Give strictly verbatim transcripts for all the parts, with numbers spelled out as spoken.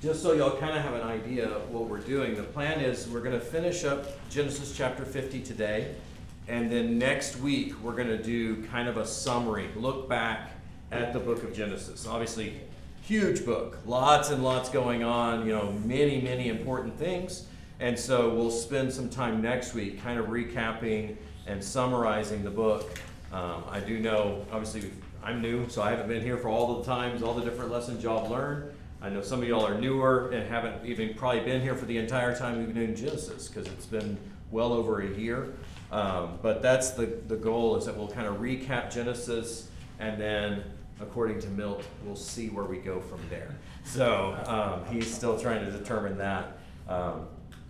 just so y'all kind of have an idea of what we're doing, the plan is we're going to finish up Genesis chapter fifty today, and then next week we're going to do kind of a summary, look back at the book of Genesis. Obviously, huge book, lots and lots going on, you know, many, many important things. And so we'll spend some time next week kind of recapping and summarizing the book. Um, I do know, obviously, I'm new, so I haven't been here for all the times, all the different lessons y'all have learned. I know some of y'all are newer and haven't even probably been here for the entire time we've been doing Genesis, because it's been well over a year. Um, but that's the, the goal, is that we'll kind of recap Genesis, and then, according to Milt, we'll see where we go from there. So um, he's still trying to determine that. Um,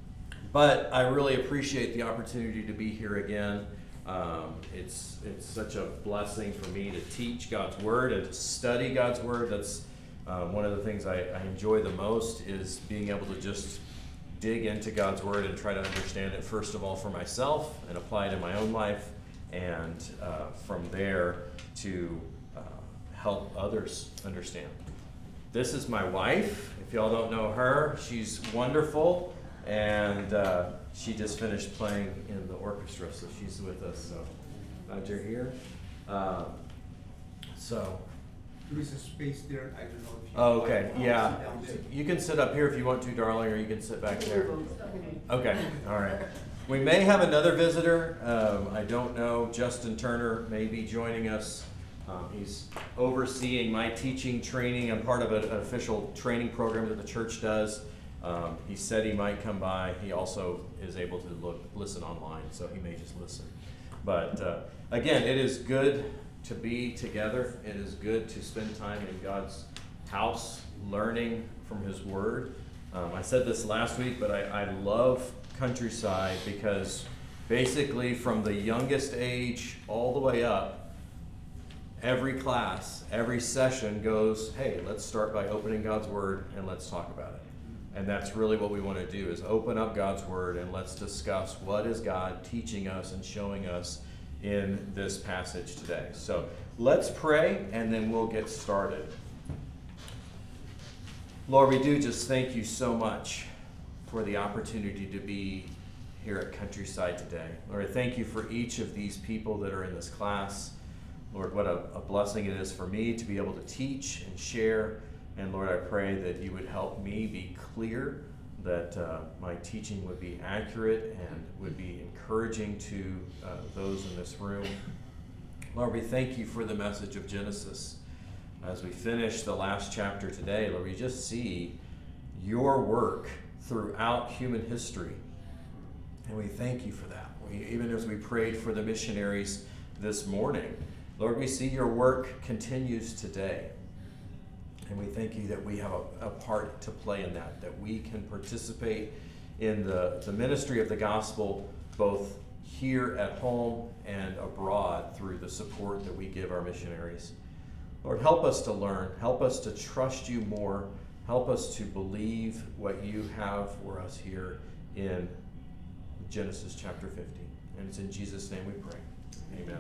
but I really appreciate the opportunity to be here again. Um, it's it's such a blessing for me to teach God's Word and to study God's Word. That's um, one of the things I, I enjoy the most, is being able to just dig into God's Word and try to understand it, first of all, for myself and apply it in my own life, and uh, from there to uh, help others understand. This is my wife. If y'all don't know her, she's wonderful, and uh, she just finished playing in the orchestra, so she's with us. So glad you're here. Um, so. There is a space there. I don't know if you Oh, okay. want to Yeah. sit down there. You can sit up here if you want to, darling, or you can sit back there. Okay. All right. We may have another visitor. Um, I don't know. Justin Turner may be joining us. Um, he's overseeing my teaching training. I'm part of a, an official training program that the church does. Um, he said he might come by. He also is able to look, listen online, so he may just listen. But uh, again, it is good to be together. It is good to spend time in God's house, learning from His Word. Um, I said this last week, but I, I love Countryside because basically from the youngest age all the way up, every class, every session goes, hey, let's start by opening God's Word and let's talk about it. And that's really what we want to do, is open up God's Word and let's discuss what is God teaching us and showing us in this passage today. So let's pray and then we'll get started. Lord, we do just thank you so much for the opportunity to be here at Countryside today. Lord, I thank you for each of these people that are in this class. Lord, what a, a blessing it is for me to be able to teach and share. And Lord, I pray that you would help me be clear, that uh, my teaching would be accurate and would be encouraging to uh, those in this room. Lord, we thank you for the message of Genesis. As we finish the last chapter today, Lord, we just see your work throughout human history. And we thank you for that. We, even as we prayed for the missionaries this morning, Lord, we see your work continues today. And we thank you that we have a, a part to play in that, that we can participate in the, the ministry of the gospel, both here at home and abroad, through the support that we give our missionaries. Lord, help us to learn. Help us to trust you more. Help us to believe what you have for us here in Genesis chapter fifty. And it's in Jesus' name we pray. Amen.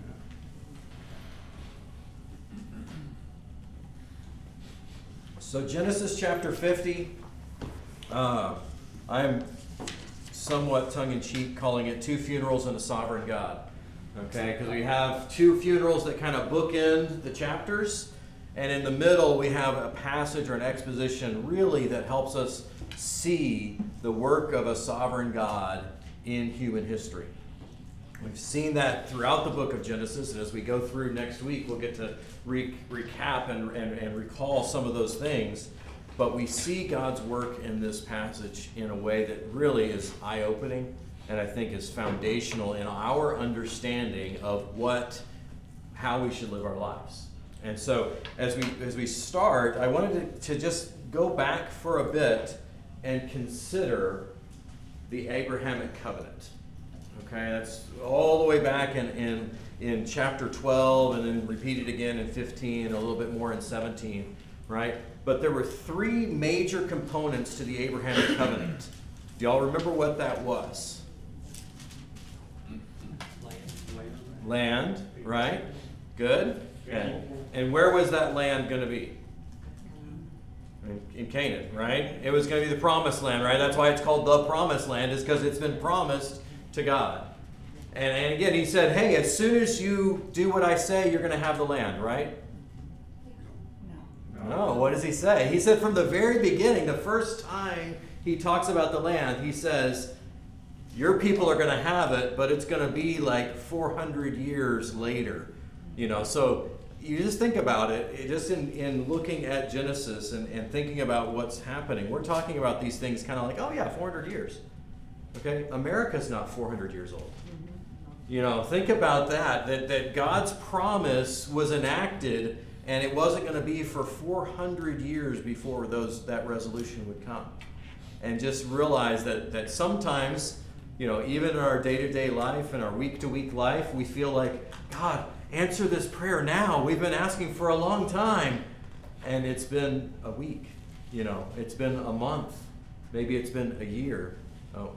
So Genesis chapter fifty, uh, I'm somewhat tongue-in-cheek calling it Two Funerals and a Sovereign God. Okay, because we have two funerals that kind of bookend the chapters, and in the middle we have a passage or an exposition really that helps us see the work of a sovereign God in human history. We've seen that throughout the book of Genesis, and as we go through next week, we'll get to re- recap and, and, and recall some of those things. But we see God's work in this passage in a way that really is eye-opening, and I think is foundational in our understanding of what, how we should live our lives. And so, as we as we start, I wanted to, to just go back for a bit and consider the Abrahamic covenant. Okay, that's all the way back in, in, in chapter twelve, and then repeated again in fifteen, and a little bit more in seventeen, right? But there were three major components to the Abrahamic covenant. Do y'all remember what that was? Land, right? Good. And, and where was that land going to be? in, in Canaan, right? It was going to be the promised land, right? That's why it's called the promised land, is because it's been promised to God. And, and again, he said, hey, as soon as you do what I say, you're going to have the land, right? No. No, what does he say? He said from the very beginning, the first time he talks about the land, he says, your people are going to have it, but it's going to be like four hundred years later. You know, so you just think about it, it just in, in looking at Genesis and, and thinking about what's happening, we're talking about these things kind of like, oh yeah, four hundred years. Okay, America's not four hundred years old. You know, think about that, that, that God's promise was enacted, and it wasn't going to be for four hundred years before those that resolution would come. And just realize that, that sometimes, you know, even in our day-to-day life and our week-to-week life, we feel like, God, answer this prayer now. We've been asking for a long time. And it's been a week, you know, it's been a month. Maybe it's been a year. Oh.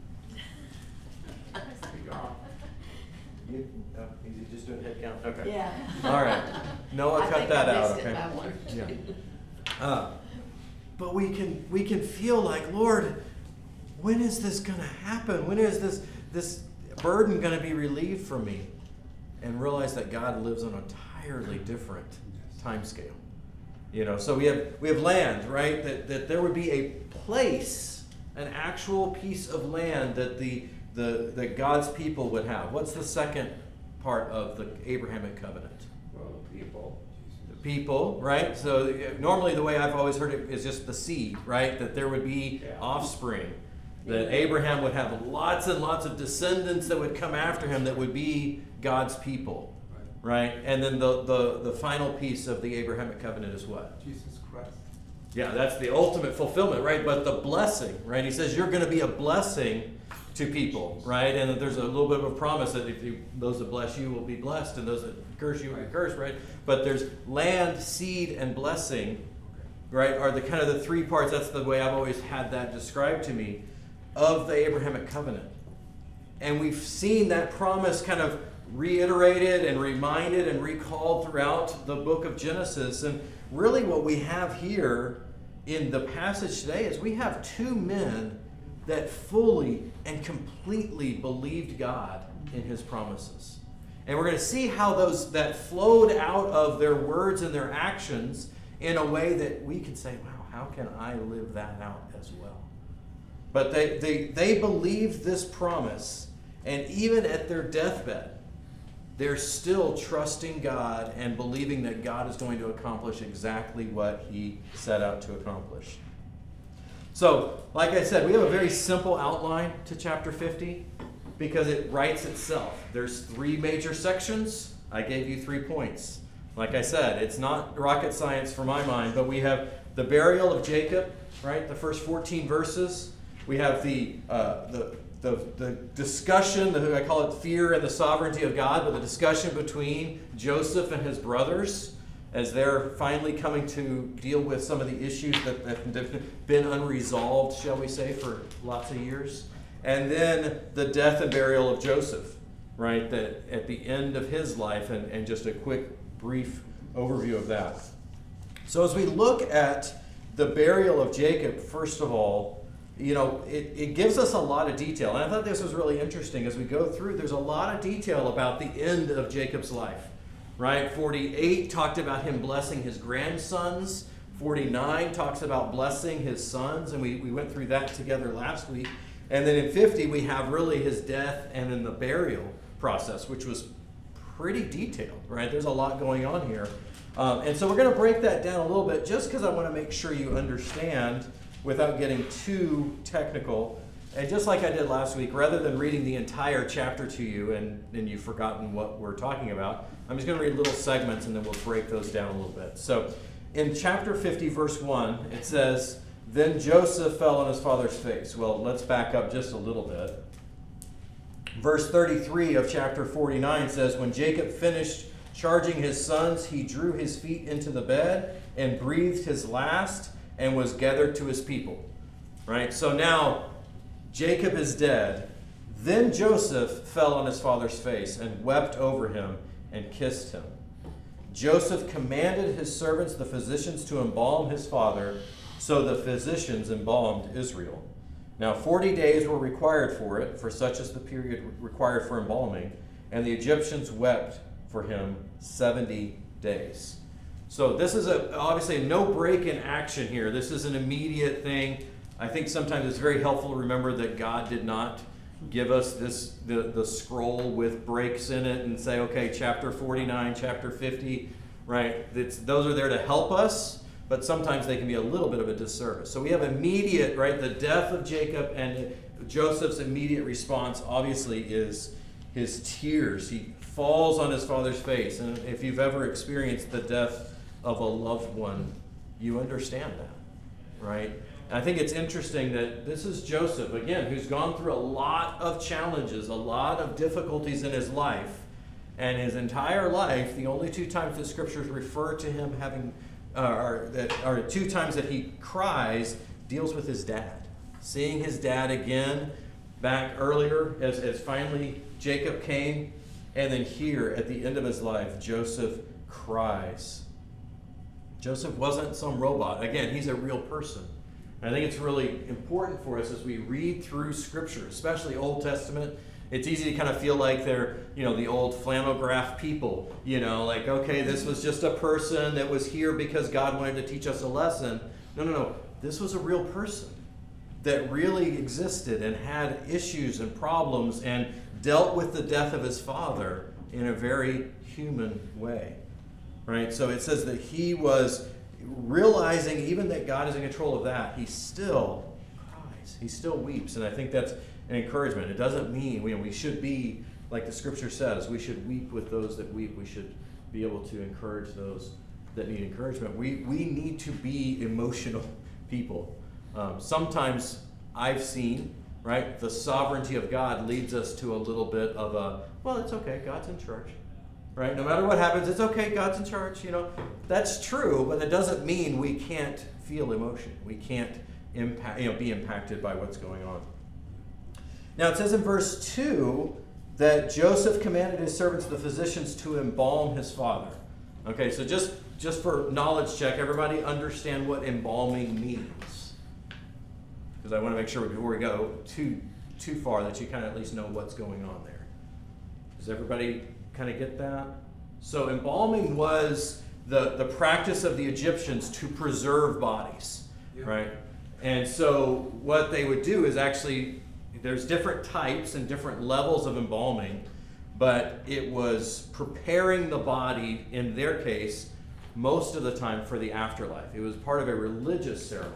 You, uh, is he just doing head count? Okay. Yeah. All right. Noah, I cut think that I out, missed okay? it by one. Yeah. Uh, but we can we can feel like, Lord, when is this going to happen? When is this this burden going to be relieved from me? And realize that God lives on an entirely different time scale. You know, so we have we have land, right? That that there would be a place, an actual piece of land that the the that God's people would have. What's the second part of the Abrahamic covenant? Well, people. The people, right? So normally the way I've always heard it is just the seed, right? That there would be Yeah. offspring. That Abraham would have lots and lots of descendants that would come after him that would be God's people, right? And then the, the, the final piece of the Abrahamic covenant is what? Jesus Christ. Yeah, that's the ultimate fulfillment, right? But the blessing, right? He says you're going to be a blessing to people, right? And that there's a little bit of a promise that if you, those that bless you will be blessed, and those that curse you will be cursed, right? But there's land, seed, and blessing, right? Are the kind of the three parts. That's the way I've always had that described to me of the Abrahamic covenant. And we've seen that promise kind of reiterated and reminded and recalled throughout the book of Genesis. And really what we have here in the passage today is we have two men that fully and completely believed God in his promises. And we're going to see how those that flowed out of their words and their actions in a way that we can say, wow, how can I live that out as well? But they, they, they believed this promise, and even at their deathbed, they're still trusting God and believing that God is going to accomplish exactly what he set out to accomplish. So, like I said, we have a very simple outline to chapter fifty because it writes itself. There's three major sections. I gave you three points. Like I said, it's not rocket science for my mind, but we have the burial of Jacob, right? The first fourteen verses. We have the uh, the, the the discussion, the, I call it fear and the sovereignty of God, but the discussion between Joseph and his brothers as they're finally coming to deal with some of the issues that, that have been unresolved, shall we say, for lots of years. And then the death and burial of Joseph, right, that at the end of his life, and, and just a quick, brief overview of that. So as we look at the burial of Jacob, first of all, you know, it, it gives us a lot of detail. And I thought this was really interesting. As we go through, there's a lot of detail about the end of Jacob's life, right? forty-eight talked about him blessing his grandsons. forty-nine talks about blessing his sons, and we, we went through that together last week. And then in fifty, we have really his death and then the burial process, which was pretty detailed, right? There's a lot going on here. Um, and so we're going to break that down a little bit just because I want to make sure you understand without getting too technical. And just like I did last week, rather than reading the entire chapter to you and then you've forgotten what we're talking about, I'm just going to read little segments and then we'll break those down a little bit. So in chapter fifty, verse one, it says, "Then Joseph fell on his father's face." Well, let's back up just a little bit. Verse thirty-three of chapter forty-nine says, "When Jacob finished charging his sons, he drew his feet into the bed and breathed his last and was gathered to his people." Right? So now Jacob is dead. Then Joseph fell on his father's face and wept over him and kissed him. Joseph commanded his servants, the physicians, to embalm his father, so the physicians embalmed Israel. Now forty days were required for it, for such is the period required for embalming, and the Egyptians wept for him seventy days. So this is a, obviously a no break in action here. This is an immediate thing. I think sometimes it's very helpful to remember that God did not give us this the, the scroll with breaks in it and say, okay, chapter forty-nine, chapter fifty, right? It's, those are there to help us, but sometimes they can be a little bit of a disservice. So we have immediate, right, the death of Jacob, and Joseph's immediate response obviously is his tears. He falls on his father's face. And if you've ever experienced the death of a loved one, you understand that, right? I think it's interesting that this is Joseph, again, who's gone through a lot of challenges, a lot of difficulties in his life. And his entire life, the only two times that scriptures refer to him having, uh, are, that, are two times that he cries, deals with his dad. Seeing his dad again back earlier as, as finally Jacob came. And then here at the end of his life, Joseph cries. Joseph wasn't some robot. Again, he's a real person. I think it's really important for us as we read through Scripture, especially Old Testament. It's easy to kind of feel like they're, you know, the old flannel graph people, you know, like, okay, this was just a person that was here because God wanted to teach us a lesson. No, no, no. This was a real person that really existed and had issues and problems and dealt with the death of his father in a very human way, right? So it says that he was realizing even that God is in control of that, he still cries. He still weeps. And I think that's an encouragement. It doesn't mean we, we should be, like the scripture says, we should weep with those that weep. We should be able to encourage those that need encouragement. We, we need to be emotional people. Um, sometimes I've seen, right, the sovereignty of God leads us to a little bit of a, well, it's okay, God's in charge. Right? No matter what happens, it's okay, God's in charge. You know, that's true, but it doesn't mean we can't feel emotion. We can't impact, you know, be impacted by what's going on. Now it says in verse two that Joseph commanded his servants, the physicians, to embalm his father. Okay, so just, just for knowledge check, everybody understand what embalming means. Because I want to make sure before we go too too far that you kind of at least know what's going on there. Does everybody kind of get that? So embalming was the, the practice of the Egyptians to preserve bodies, yeah. Right? And so what they would do is actually, there's different types and different levels of embalming, but it was preparing the body, in their case, most of the time for the afterlife. It was part of a religious ceremony.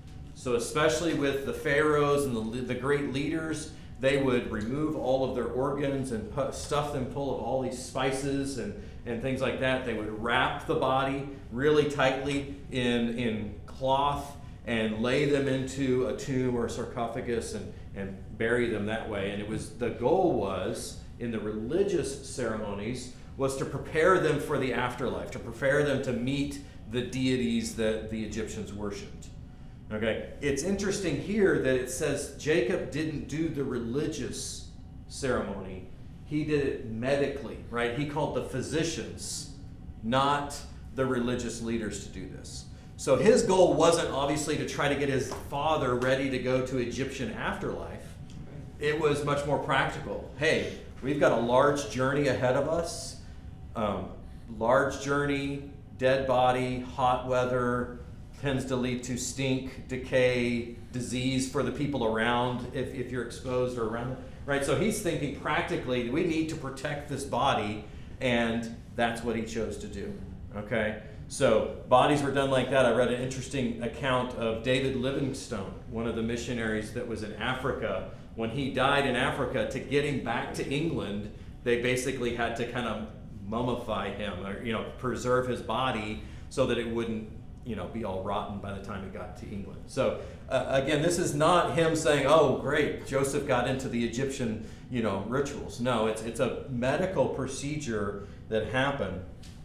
So especially with the pharaohs and the, the great leaders, they would remove all of their organs and put, stuff them full of all these spices and, and things like that. They would wrap the body really tightly in, in cloth and lay them into a tomb or a sarcophagus and, and bury them that way. And it was, the goal was, in the religious ceremonies, was to prepare them for the afterlife, to prepare them to meet the deities that the Egyptians worshipped. Okay, it's interesting here that it says Jacob didn't do the religious ceremony. He did it medically, right? He called the physicians, not the religious leaders, to do this. So his goal wasn't obviously to try to get his father ready to go to Egyptian afterlife. It was much more practical. Hey, we've got a large journey ahead of us. Um, large journey, dead body, hot weather, tends to lead to stink, decay, disease for the people around if, if you're exposed or around, right? So he's thinking practically, we need to protect this body, and that's what he chose to do, okay? So bodies were done like that. I read an interesting account of David Livingstone, one of the missionaries that was in Africa. When he died in Africa, to get him back to England, they basically had to kind of mummify him, or, you know, preserve his body so that it wouldn't, you know, be all rotten by the time it got to England. So uh, again, this is not him saying, "Oh, great, Joseph got into the Egyptian, you know, rituals." No, it's it's a medical procedure that happened.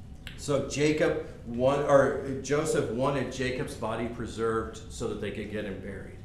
So Jacob want, or Joseph wanted Jacob's body preserved so that they could get him buried.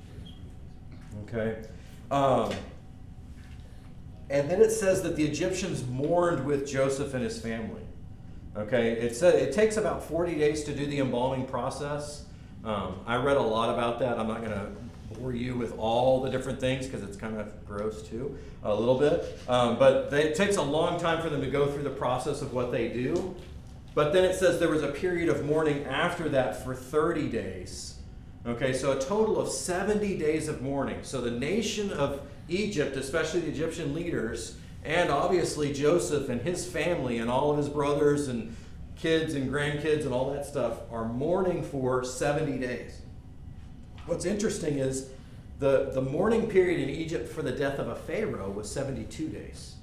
Okay, um, and then it says that the Egyptians mourned with Joseph and his family. Okay, it said it takes about forty days to do the embalming process. Um, I read a lot about that. I'm not going to bore you with all the different things because it's kind of gross too, a little bit. Um, but they, it takes a long time for them to go through the process of what they do. But then it says there was a period of mourning after that for thirty days. Okay, so a total of seventy days of mourning. So the nation of Egypt, especially the Egyptian leaders, and obviously Joseph and his family and all of his brothers and kids and grandkids and all that stuff are mourning for seventy days. What's interesting is the, the mourning period in Egypt for the death of a pharaoh was seventy-two days.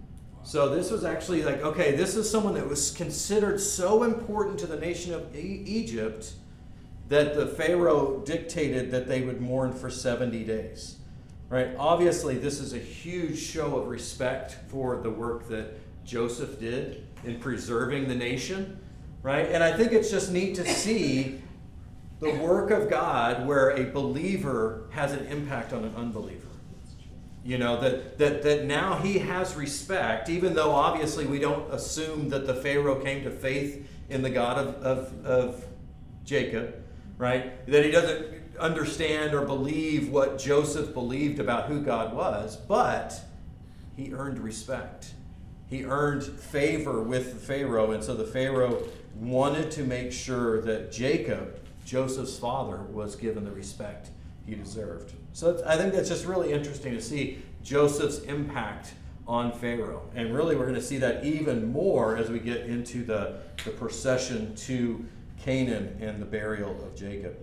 So this was actually like, okay, this is someone that was considered so important to the nation of e- Egypt that the pharaoh dictated that they would mourn for seventy days. Right? Obviously, this is a huge show of respect for the work that Joseph did in preserving the nation, right? And I think it's just neat to see the work of God where a believer has an impact on an unbeliever. You know, that, that, that now he has respect, even though obviously we don't assume that the Pharaoh came to faith in the God of, of, of Jacob, right? That he doesn't understand or believe what Joseph believed about who God was, but he earned respect. He earned favor with the Pharaoh, and so the Pharaoh wanted to make sure that Jacob, Joseph's father, was given the respect he deserved. So I think that's just really interesting to see Joseph's impact on Pharaoh. And really we're going to see that even more as we get into the, the procession to Canaan and the burial of Jacob.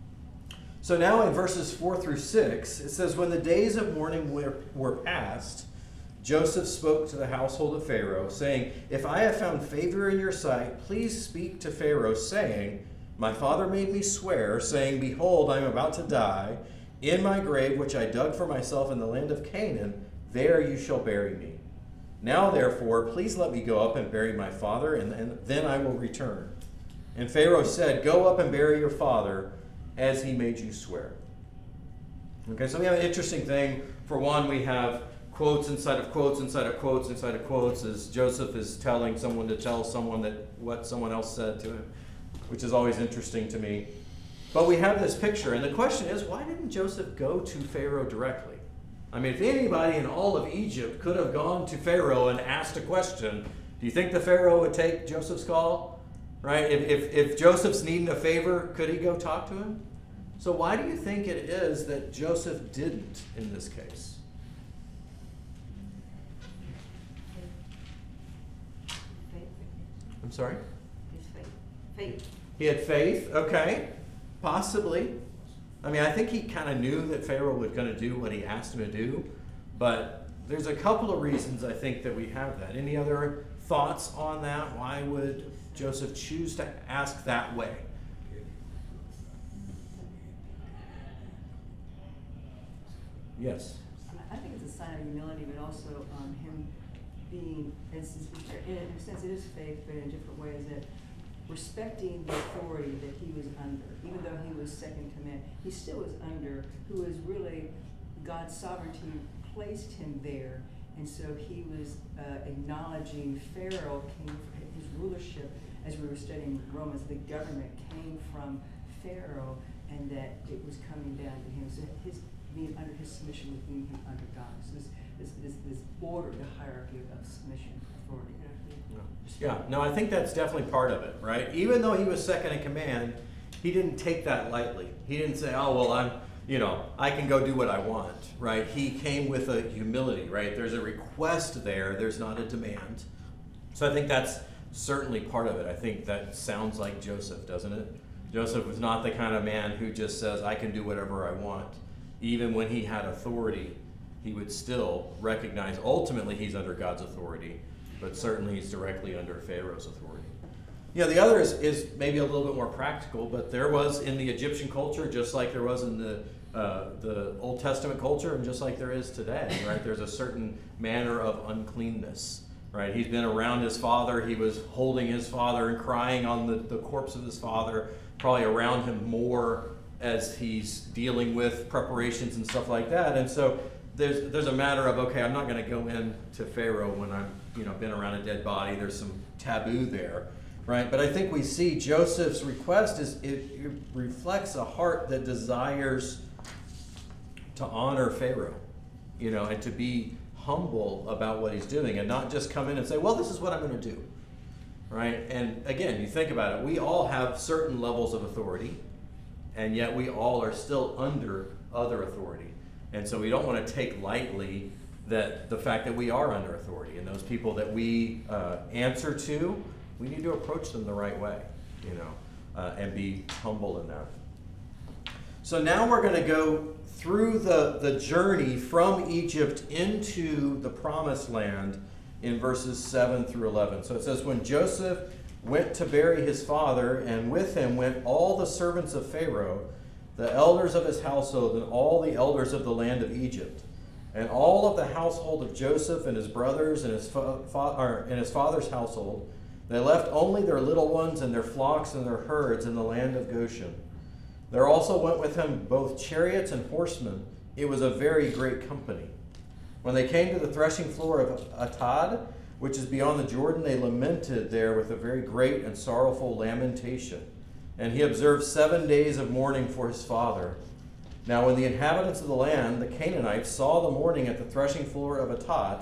So now in verses four through six, it says, when the days of mourning were, were past, Joseph spoke to the household of Pharaoh, saying, if I have found favor in your sight, please speak to Pharaoh, saying, my father made me swear, saying, behold, I am about to die. In my grave, which I dug for myself in the land of Canaan, there you shall bury me. Now, therefore, please let me go up and bury my father, and, and then I will return. And Pharaoh said, go up and bury your father, as he made you swear. Okay, so we have an interesting thing. For one, we have quotes inside of quotes inside of quotes inside of quotes as Joseph is telling someone to tell someone that what someone else said to him, which is always interesting to me. But we have this picture, and the question is, why didn't Joseph go to Pharaoh directly? I mean, if anybody in all of Egypt could have gone to Pharaoh and asked a question, do you think the Pharaoh would take Joseph's call? Right? If, if, if Joseph's needing a favor, could he go talk to him? So why do you think it is that Joseph didn't in this case? Faith. I'm sorry? His faith. Faith. He had faith, okay, possibly. I mean, I think he kind of knew that Pharaoh was going to do what he asked him to do, but there's a couple of reasons I think that we have that. Any other thoughts on that? Why would Joseph choose to ask that way? Yes. I think it's a sign of humility, but also um, him being, in a sense, it is faith, but in different ways, that respecting the authority that he was under, even though he was second command, he still was under, who was really God's sovereignty placed him there, and so he was uh, acknowledging Pharaoh came, his rulership, as we were studying Romans, the government came from Pharaoh, and that it was coming down to him. So his being under his submission was being under God. So this, this, this, this order, the hierarchy of submission, authority. Yeah, no, I think that's definitely part of it, right? Even though he was second in command, he didn't take that lightly. He didn't say, oh, well, I'm, you know, I can go do what I want, right? He came with a humility, right? There's a request there. There's not a demand. So I think that's certainly part of it. I think that sounds like Joseph, doesn't it? Joseph was not the kind of man who just says, I can do whatever I want. Even when he had authority, he would still recognize ultimately he's under God's authority, but certainly he's directly under Pharaoh's authority. You know, the other is, is maybe a little bit more practical, but there was in the Egyptian culture, just like there was in the uh, the Old Testament culture, and just like there is today, right? There's a certain manner of uncleanness, right? He's been around his father. He was holding his father and crying on the, the corpse of his father, probably around him more as he's dealing with preparations and stuff like that. And so there's there's a matter of, okay, I'm not going to go in to Pharaoh when I'm you know, been around a dead body. There's some taboo there, right? But I think we see Joseph's request is it, it reflects a heart that desires to honor Pharaoh, you know, and to be humble about what he's doing and not just come in and say, well, this is what I'm going to do, right? And again, you think about it, we all have certain levels of authority, and yet we all are still under other authority. And so we don't want to take lightly that the fact that we are under authority, and those people that we uh, answer to, we need to approach them the right way, you know, uh, and be humble in that. So now we're going to go through the, the journey from Egypt into the promised land in verses seven through eleven. So it says, when Joseph went to bury his father, and with him went all the servants of Pharaoh, the elders of his household, and all the elders of the land of Egypt, and all of the household of Joseph and his brothers and his, fa- fa- or, and his father's household. They left only their little ones and their flocks and their herds in the land of Goshen. There also went with him both chariots and horsemen. It was a very great company. When they came to the threshing floor of Atad, which is beyond the Jordan, they lamented there with a very great and sorrowful lamentation. And he observed seven days of mourning for his father. Now when the inhabitants of the land, the Canaanites, saw the mourning at the threshing floor of Atad,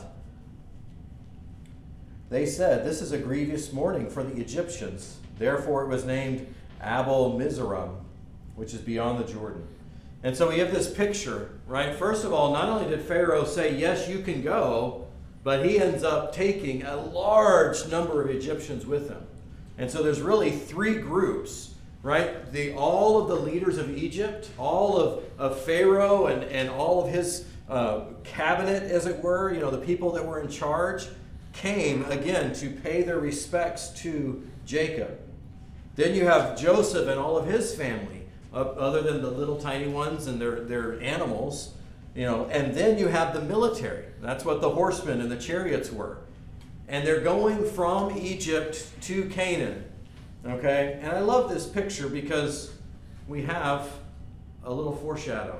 they said, this is a grievous mourning for the Egyptians. Therefore it was named Abel Mizraim, which is beyond the Jordan. And so we have this picture, right? First of all, not only did Pharaoh say, yes, you can go, but he ends up taking a large number of Egyptians with him. And so there's really three groups, right? The, all of the leaders of Egypt, all of, of Pharaoh and, and all of his uh, cabinet, as it were, you know, the people that were in charge, came again to pay their respects to Jacob. Then you have Joseph and all of his family, uh, other than the little tiny ones and their, their animals, you know, and then you have the military. That's what the horsemen and the chariots were. And they're going from Egypt to Canaan, okay? And I love this picture because we have a little foreshadowing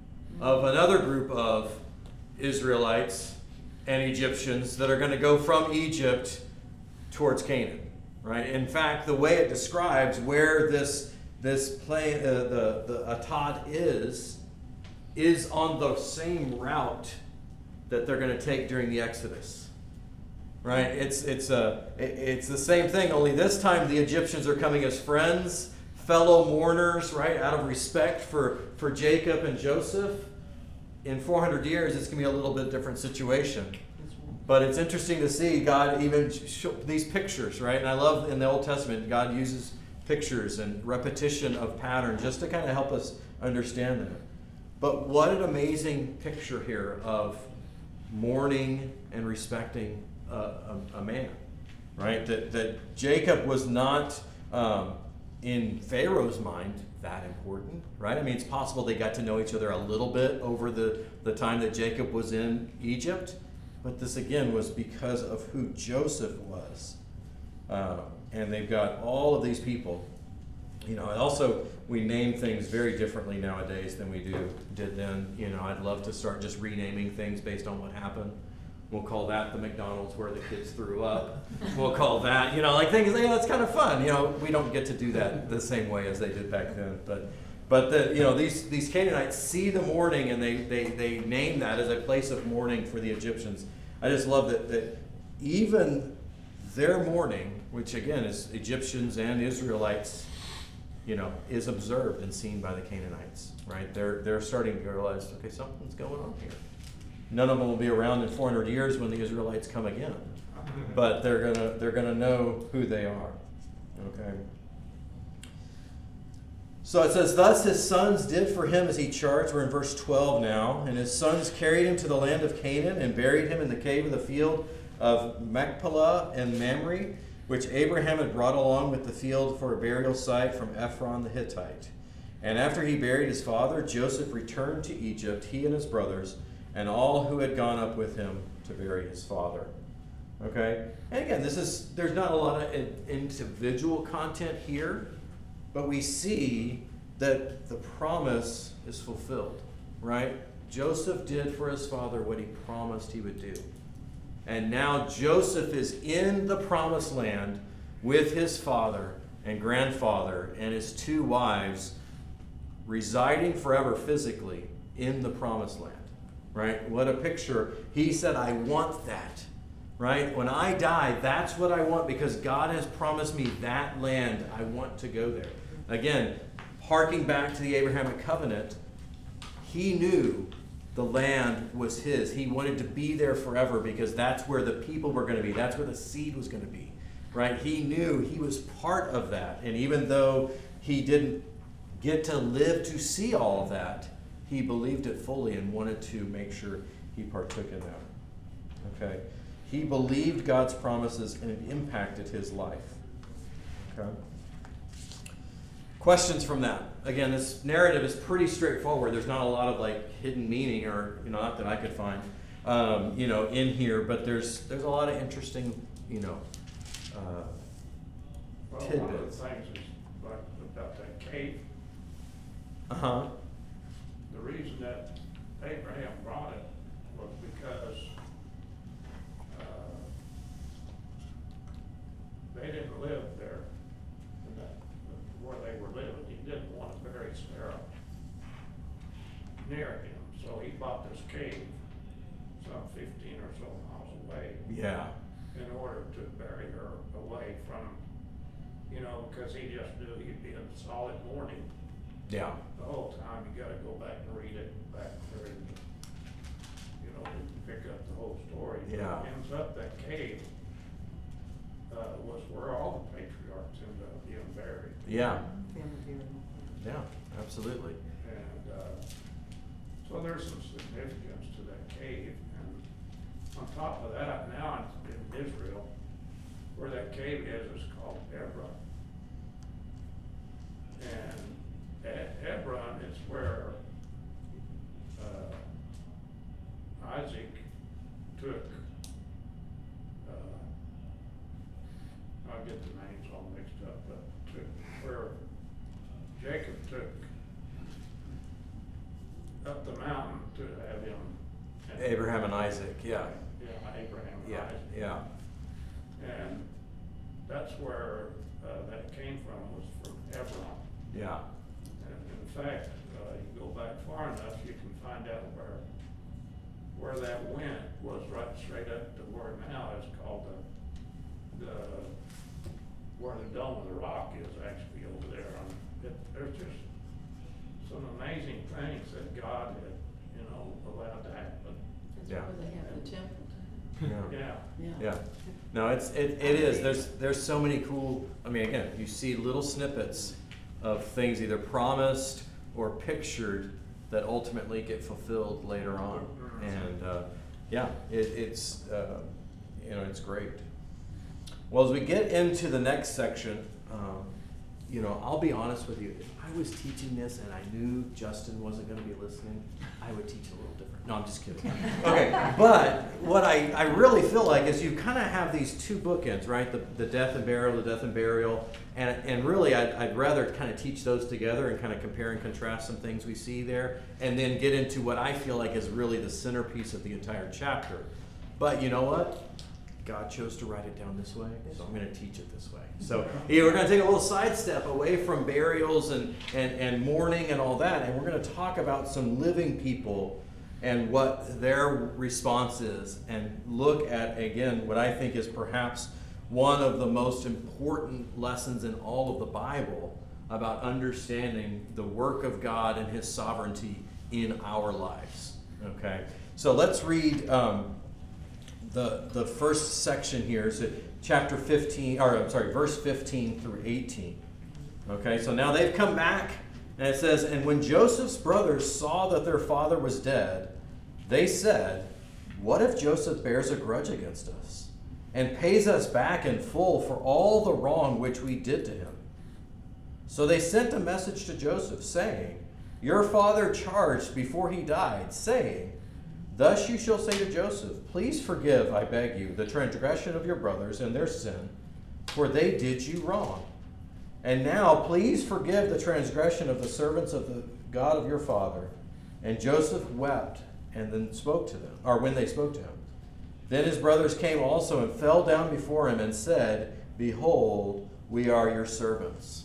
of another group of Israelites and Egyptians that are going to go from Egypt towards Canaan, right? In fact, the way it describes where this this plane, uh, the the Atad is, is on the same route that they're going to take during the Exodus, right? It's it's a it's the same thing. Only this time the Egyptians are coming as friends, fellow mourners, right? Out of respect for for Jacob and Joseph. In four hundred years, it's going to be a little bit different situation. But it's interesting to see God even show these pictures, right? And I love in the Old Testament, God uses pictures and repetition of pattern just to kind of help us understand that. But what an amazing picture here of mourning and respecting a, a, a man, right? That, that Jacob was not, um, in Pharaoh's mind, that important, right? I mean, it's possible they got to know each other a little bit over the, the time that Jacob was in Egypt, but this again was because of who Joseph was. Uh, and they've got all of these people. You know, and also we name things very differently nowadays than we do did then. You know, I'd love to start just renaming things based on what happened. We'll call that the McDonald's where the kids threw up. We'll call that, you know, like things, you know, it's kind of fun. You know, we don't get to do that the same way as they did back then. But, but the, you know, these, these Canaanites see the mourning and they, they, they name that as a place of mourning for the Egyptians. I just love that, that even their mourning, which again is Egyptians and Israelites, you know, is observed and seen by the Canaanites, right? They're, they're starting to realize, okay, something's going on here. None of them will be around in four hundred years when the Israelites come again, but they're gonna they're gonna know who they are. Okay. So it says, thus his sons did for him as he charged. We're in verse twelve now. And his sons carried him to the land of Canaan and buried him in the cave of the field of Machpelah and Mamre, which Abraham had brought along with the field for a burial site from Ephron the Hittite. And after he buried his father, Joseph returned to Egypt, he and his brothers, and all who had gone up with him to bury his father. Okay? And again, this is there's not a lot of individual content here, but we see that the promise is fulfilled, right? Joseph did for his father what he promised he would do. And now Joseph is in the promised land with his father and grandfather and his two wives, residing forever physically in the promised land. Right? What a picture. He said, I want that. Right? When I die, that's what I want, because God has promised me that land. I want to go there. Again, harking back to the Abrahamic covenant, he knew the land was his. He wanted to be there forever because that's where the people were going to be. That's where the seed was going to be. Right? He knew he was part of that. And even though he didn't get to live to see all of that, he believed it fully and wanted to make sure he partook in that. Okay? He believed God's promises and it impacted his life. Okay? Questions from that? Again, this narrative is pretty straightforward. There's not a lot of like hidden meaning, or you know, not that I could find, um, you know, in here. But there's there's a lot of interesting, you know, uh, Well, tidbits. one of the things is like about that cave. Uh huh. The reason that Abraham brought it was because uh, they didn't live there in that, where they were living. He didn't want to bury Sarah near him, so he bought this cave some fifteen or so miles away Yeah. in order to bury her away from, you know, because he just knew he'd be in solid mourning Yeah. the whole time. You gotta go back and read it back there and, you know, pick up the whole story. But Yeah. it ends up that cave, uh, was where all the patriarchs ended up being buried. Yeah. Family burial. Yeah. Absolutely. And, uh, so there's some significance to that cave. And on top of that, now in in Israel, where that cave is, is called Hebron. And He- Hebron is where uh, Isaac took, uh, I'll get the names all mixed up, but took where Jacob took up the mountain to have him. Abraham and Isaac. Yeah. Yeah, Abraham and Yeah. Isaac. Yeah. And that's where uh, that came from, was from Hebron. Yeah. And in fact, uh, you go back far enough, you can find out where where that went was right straight up to where now it's called the the where the Dome of the Rock is actually over there. And it, there's just some amazing things that God had, you know, allowed to happen. Yeah. That's where they have the temple. Yeah. Yeah. Yeah. No, it's it, it is. There's there's so many cool. I mean, again, you see little snippets of things either promised or pictured that ultimately get fulfilled later on, and uh, yeah, it, it's uh, you know, it's great. Well, as we get into the next section, um, you know, I'll be honest with you. If I was teaching this and I knew Justin wasn't going to be listening, I would teach it a little different. No, I'm just kidding. Okay, but what I, I really feel like is you kind of have these two bookends, right? The, the death and burial, the death and burial, and and really I'd, I'd rather kind of teach those together and kind of compare and contrast some things we see there, and then get into what I feel like is really the centerpiece of the entire chapter. But you know what? God chose to write it down this way, so I'm going to teach it this way. So yeah, we're going to take a little sidestep away from burials and, and, and mourning and all that, and we're going to talk about some living people and what their response is, and look at, again, what I think is perhaps one of the most important lessons in all of the Bible about understanding the work of God and His sovereignty in our lives. Okay, so let's read um, the the first section here. Is chapter fifteen, or I'm sorry, verse fifteen through eighteen. Okay, so now they've come back, and it says, "And when Joseph's brothers saw that their father was dead, they said, 'What if Joseph bears a grudge against us and pays us back in full for all the wrong which we did to him?' So they sent a message to Joseph, saying, 'Your father charged before he died, saying, Thus you shall say to Joseph, Please forgive, I beg you, the transgression of your brothers and their sin, for they did you wrong. And now please forgive the transgression of the servants of the God of your father.' And Joseph wept and then spoke to them, or when they spoke to him. Then his brothers came also and fell down before him and said, Behold, we are your servants.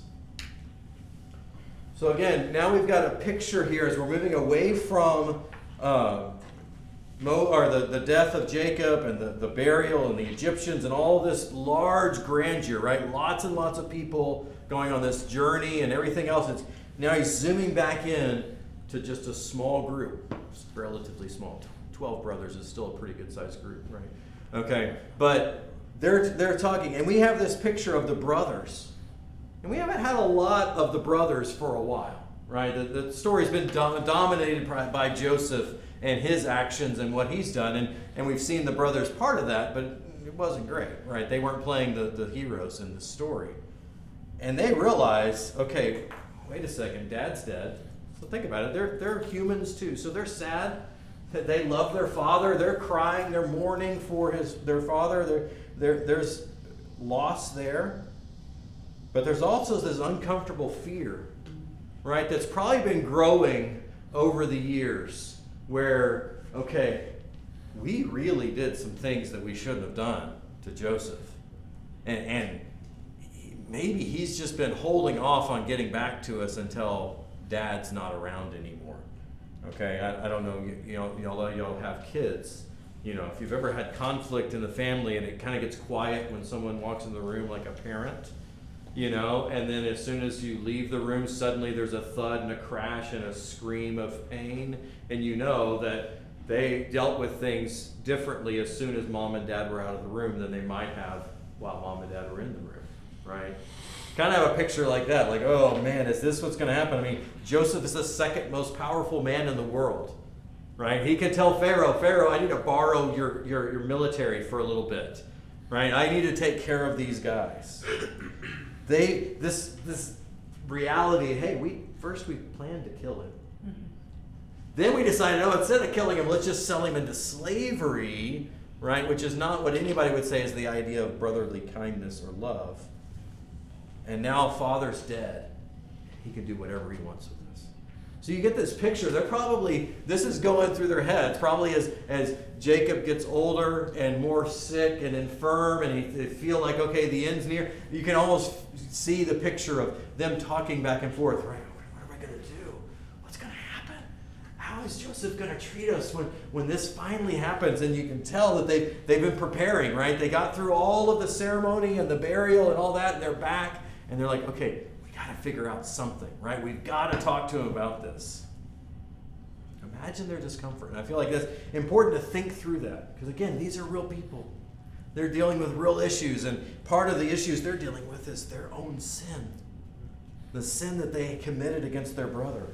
So again, now we've got a picture here as we're moving away from uh, Mo, or the, the death of Jacob and the, the burial and the Egyptians and all this large grandeur, right? Lots and lots of people going on this journey and everything else. It's, now he's zooming back in to just a small group. It's relatively small. Twelve brothers is still a pretty good sized group, right? Okay, but they're, they're talking, and we have this picture of the brothers. And we haven't had a lot of the brothers for a while, right? The, the story's been do- dominated by, by Joseph and his actions and what he's done. And, and we've seen the brothers part of that, but it wasn't great, right? They weren't playing the, the heroes in the story. And they realize, okay, wait a second, Dad's dead. So think about it. They're, they're humans too. So they're sad. They love their father. They're crying. They're mourning for his their father. They're, they're, there's loss there. But there's also this uncomfortable fear, right, that's probably been growing over the years where, okay, we really did some things that we shouldn't have done to Joseph. And, and maybe he's just been holding off on getting back to us until Dad's not around anymore. Okay, I, I don't know, you, you know, y'all, y'all have kids. You know, if you've ever had conflict in the family and it kind of gets quiet when someone walks in the room like a parent, you know, and then as soon as you leave the room, suddenly there's a thud and a crash and a scream of pain, and you know that they dealt with things differently as soon as mom and dad were out of the room than they might have while mom and dad were in the room, right? Kind of have a picture like that, like, oh man, is this what's going to happen? I mean, Joseph is the second most powerful man in the world, right? He can tell Pharaoh, Pharaoh, I need to borrow your, your, your military for a little bit, right? I need to take care of these guys. They this this reality, hey, we first we planned to kill him. Mm-hmm. Then we decided, oh, instead of killing him, let's just sell him into slavery, right? Which is not what anybody would say is the idea of brotherly kindness or love. And now father's dead. He can do whatever he wants with us. So you get this picture. They're probably, this is going through their heads, probably as, as Jacob gets older and more sick and infirm, and he, they feel like, okay, the end's near. You can almost see the picture of them talking back and forth, right? What am I going to do? What's going to happen? How is Joseph going to treat us when, when this finally happens? And you can tell that they've, they've been preparing, right? They got through all of the ceremony and the burial and all that, and they're back, and they're like, okay, got to figure out something, right? We've got to talk to him about this. Imagine their discomfort. And I feel like that's important to think through that. Because again, these are real people. They're dealing with real issues. And part of the issues they're dealing with is their own sin. The sin that they committed against their brother.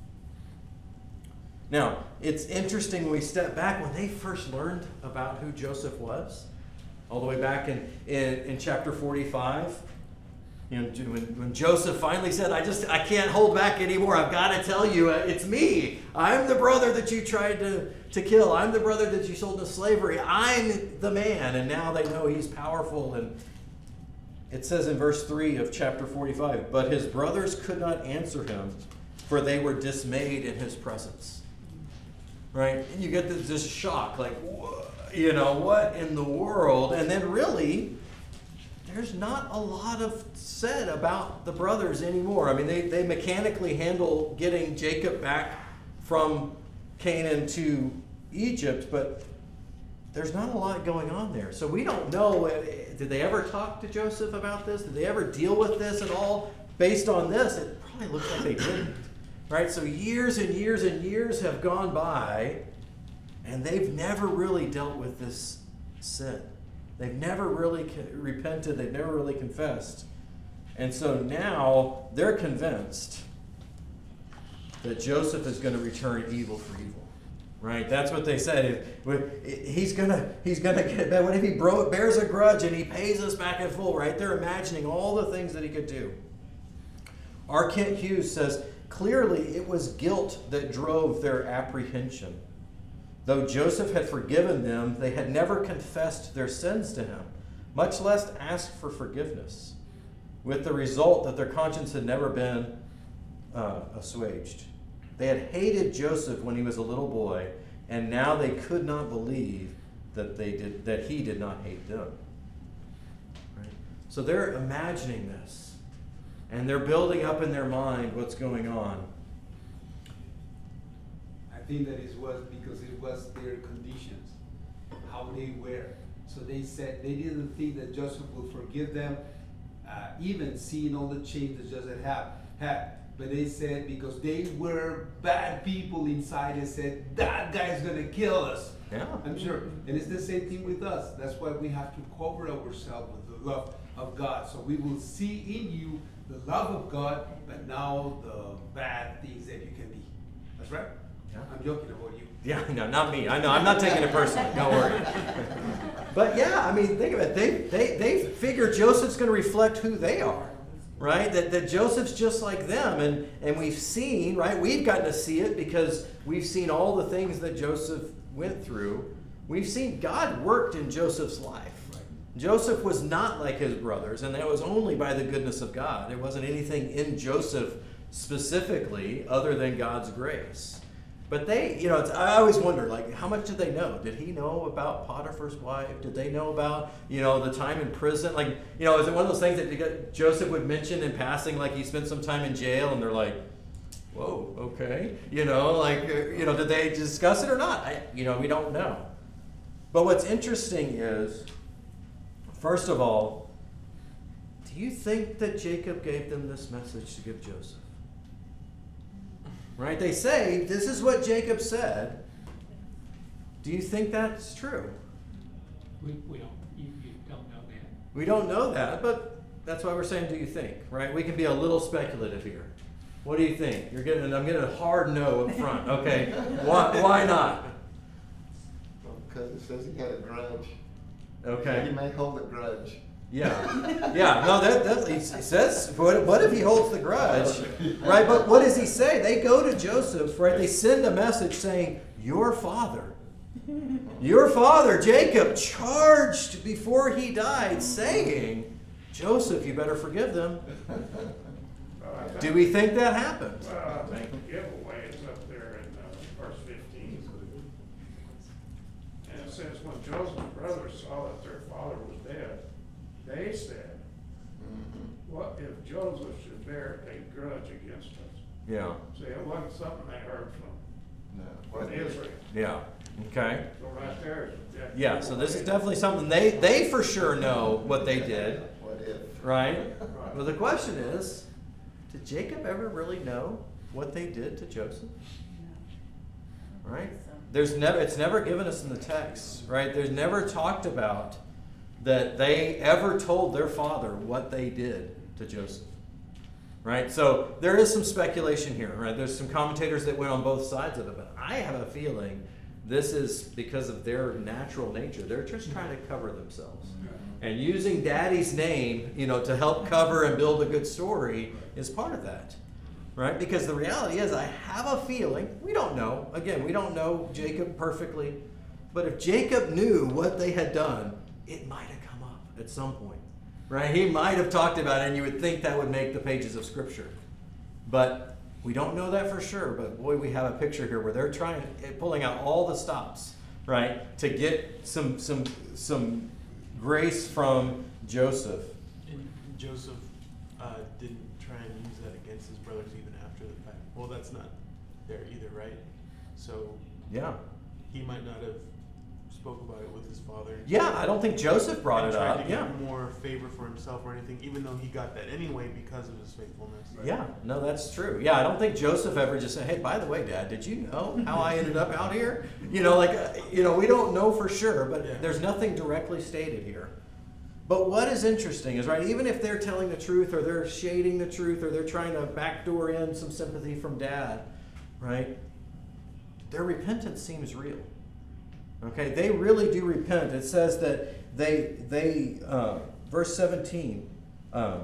Now, it's interesting when we step back, when they first learned about who Joseph was, all the way back in, in, in chapter forty-five, you know, when, when Joseph finally said, I just, I can't hold back anymore. I've got to tell you, uh, it's me. I'm the brother that you tried to, to kill. I'm the brother that you sold into slavery. I'm the man. And now they know he's powerful. And it says in verse three of chapter forty-five, but his brothers could not answer him, for they were dismayed in his presence. Right? And you get this, this shock, like, you know, what in the world? And then really, there's not a lot of said about the brothers anymore. I mean, they, they mechanically handle getting Jacob back from Canaan to Egypt, but there's not a lot going on there. So we don't know, did they ever talk to Joseph about this? Did they ever deal with this at all? Based on this, it probably looks like they didn't. Right? So years and years and years have gone by, and they've never really dealt with this sin. They've never really repented. They've never really confessed. And so now they're convinced that Joseph is going to return evil for evil. Right? That's what they said. He's going to he's gonna get back. What if he bears a grudge and he pays us back in full? Right? They're imagining all the things that he could do. R. Kent Hughes says, clearly it was guilt that drove their apprehension. Though Joseph had forgiven them, they had never confessed their sins to him, much less asked for forgiveness, with the result that their conscience had never been uh, assuaged. They had hated Joseph when he was a little boy, and now they could not believe that they did, that he did not hate them. Right? So they're imagining this, and they're building up in their mind what's going on. I think that it was because it was their conditions, how they were. So they said they didn't think that Joseph would forgive them, uh, even seeing all the change that Joseph had. had. But they said because they were bad people inside, they said that guy's gonna kill us. Yeah. I'm sure. And it's the same thing with us. That's why we have to cover ourselves with the love of God. So we will see in you the love of God, but now the bad things that you can be. That's right. Yeah. I'm joking about you. Yeah, no, not me. I know. I'm not taking it personally. Don't worry. But yeah, I mean, think of it. They they they figure Joseph's going to reflect who they are, right? That that Joseph's just like them, and and we've seen, right? We've gotten to see it because we've seen all the things that Joseph went through. We've seen God worked in Joseph's life. Joseph was not like his brothers, and that was only by the goodness of God. There wasn't anything in Joseph specifically other than God's grace. But they, you know, it's, I always wonder, like, how much did they know? Did he know about Potiphar's wife? Did they know about, you know, the time in prison? Like, you know, is it one of those things that Joseph would mention in passing, like he spent some time in jail, and they're like, whoa, okay. You know, like, you know, did they discuss it or not? I, you know, we don't know. But what's interesting is, first of all, do you think that Jacob gave them this message to give Joseph? Right? They say, this is what Jacob said. Do you think that's true? We, we don't, you, you don't know that. We don't know that, but that's why we're saying, do you think? Right? We can be a little speculative here. What do you think? You're getting, I'm getting a hard no up front. Okay. Why, why not? Well, because it says he had a grudge. Okay. He may hold a grudge. Yeah, yeah. No, that that he says. What, what if he holds the grudge, right? But what does he say? They go to Joseph, right? They send a message saying, "Your father, your father Jacob, charged before he died, saying, Joseph, you better forgive them." Do we think that happened? Well, I think the giveaway is up there in uh, verse fifteen. And it says, when Joseph's brothers saw that their father was dead, they said, what if Joseph should bear a grudge against us? Yeah. See, it wasn't something they heard from, No. from Israel. Yeah. Okay. So right there is. that Yeah. So this is giveaway. definitely something they they for sure know what they did, What if? right? Right. Well, the question is, did Jacob ever really know what they did to Joseph? Right? There's never, it's never given us in the text, right? There's never talked about that they ever told their father what they did to Joseph, right? So there is some speculation here, right? There's some commentators that went on both sides of it, but I have a feeling this is because of their natural nature. They're just trying to cover themselves. And using daddy's name, you know, to help cover and build a good story is part of that, right? Because the reality is, I have a feeling, we don't know, again, we don't know Jacob perfectly, but if Jacob knew what they had done, it might have come up at some point, right? He might have talked about it, and you would think that would make the pages of Scripture. But we don't know that for sure, but boy, we have a picture here where they're trying, pulling out all the stops, right, to get some some some grace from Joseph. And Joseph uh, didn't try and use that against his brothers even after the fact. Well, that's not there either, right? So Yeah. he might not have spoke about it with his father. Yeah, I don't think Joseph brought and it tried up. to get Yeah. more favor for himself or anything, even though he got that anyway because of his faithfulness. Yeah, no, that's true. Yeah, I don't think Joseph ever just said, "Hey, by the way, Dad, did you know how I ended up out here?" You know, like, uh, you know, we don't know for sure, but Yeah. there's nothing directly stated here. But what is interesting is, right, even if they're telling the truth or they're shading the truth or they're trying to backdoor in some sympathy from Dad, right, their repentance seems real. Okay, they really do repent. It says that they, they uh, verse seventeen, um,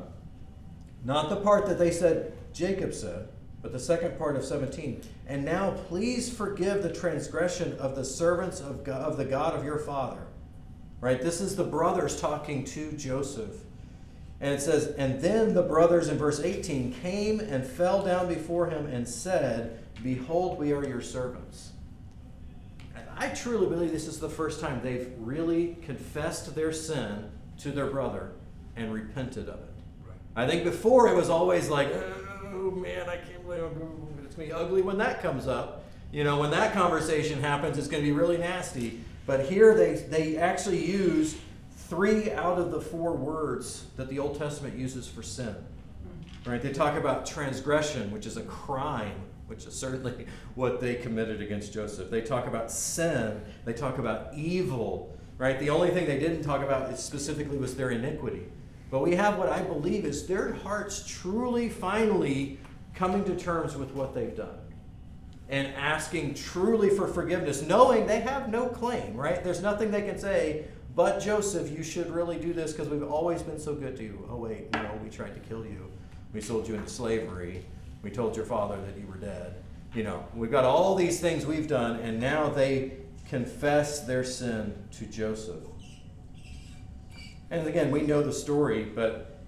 not the part that they said Jacob said, but the second part of seventeen. And now please forgive the transgression of the servants of God, of the God of your father. Right? This is the brothers talking to Joseph. And it says, and then the brothers in verse eighteen came and fell down before him and said, behold, we are your servants. I truly believe this is the first time they've really confessed their sin to their brother and repented of it. Right. I think before it was always like, oh man, I can't believe it's going to be ugly when that comes up. You know, when that conversation happens, it's going to be really nasty. But here they, they actually use three out of the four words that the Old Testament uses for sin. Right? They talk about transgression, which is a crime, which is certainly what they committed against Joseph. They talk about sin. They talk about evil. Right? The only thing they didn't talk about specifically was their iniquity. But we have what I believe is their hearts truly, finally coming to terms with what they've done and asking truly for forgiveness, knowing they have no claim, right? There's nothing they can say, but Joseph, you should really do this because we've always been so good to you. Oh, wait, you know, we tried to kill you. We sold you into slavery. We told your father that you were dead. You know, we've got all these things we've done, and now they confess their sin to Joseph. And again, we know the story, but